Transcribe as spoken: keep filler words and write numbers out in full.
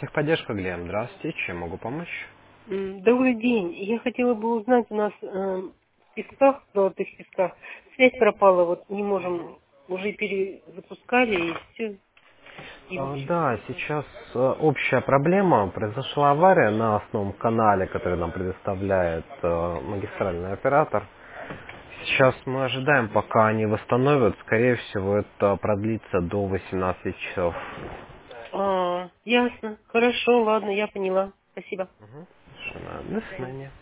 Техподдержка Глеб, здравствуйте, чем могу помочь? М, Добрый день. Я хотела бы узнать, у нас э, в песках, в золотых песках, связь пропала, вот не можем, уже перезапускали и все, и в А, общем Да, как-то. сейчас э, общая проблема. Произошла авария на основном канале, который нам предоставляет э, магистральный оператор. Сейчас мы ожидаем, пока они восстановят. Скорее всего, это продлится до восемнадцати часов. А, ясно. Хорошо, ладно, я поняла. Спасибо. Мгм. До Мгм. свидания.